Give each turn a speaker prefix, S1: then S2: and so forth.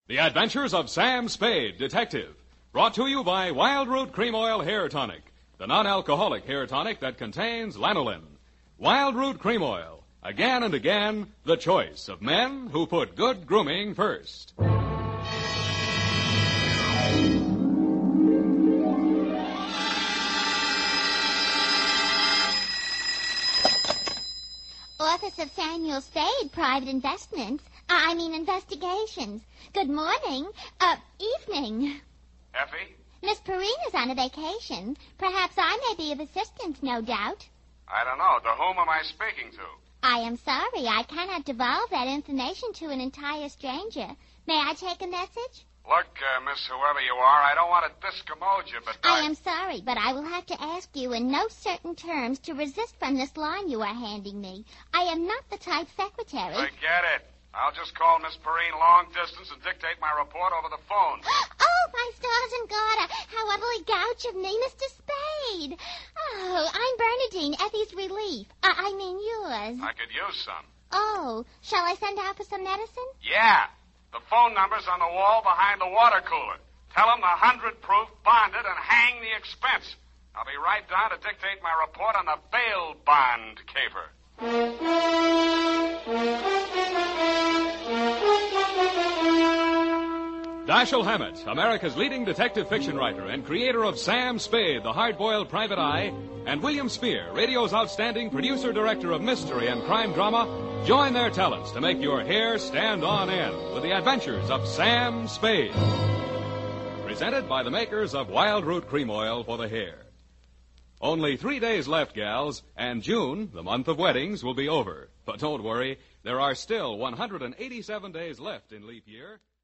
S1: The Adventures of Sam Spade, Detective. Brought to you by Wild Root Cream Oil Hair Tonic, the non-alcoholic hair tonic that contains lanolin. Wild Root Cream Oil. Again and again, the choice of men who put good grooming first.
S2: Office of Samuel Spade, Private Investigations. Good morning. Evening.
S3: Effie?
S2: Miss Perrina's on a vacation. Perhaps I may be of assistance, no doubt.
S3: I don't know. To whom am I speaking to?
S2: I am sorry. I cannot divulge that information to an entire stranger. May I take a message?
S3: Look, Miss Whoever you are, I don't want to discommode you, but
S2: I am sorry, but I will have to ask you in no certain terms to resist from this line you are handing me. I am not the type secretary.
S3: Forget it. I'll just call Miss Perrine long distance and dictate my report over the phone.
S2: Oh, my stars and garter. How utterly gouch of me, Mr. Spade. Oh, I'm Bernadine, Effie's relief. I mean yours.
S3: I could use some.
S2: Oh, shall I send out for some medicine?
S3: Yeah. The phone number's on the wall behind the water cooler. Tell them the 100-proof, bonded, and hang the expense. I'll be right down to dictate my report on the bail bond caper.
S1: Dashiell Hammett, America's leading detective fiction writer and creator of Sam Spade, the hard-boiled private eye, and William Spear, radio's outstanding producer-director of mystery and crime drama, join their talents to make your hair stand on end with the adventures of Sam Spade. Presented by the makers of Wild Root Cream Oil for the hair. Only 3 days left, gals, and June, the month of weddings, will be over. But don't worry, there are still 187 days left in leap year.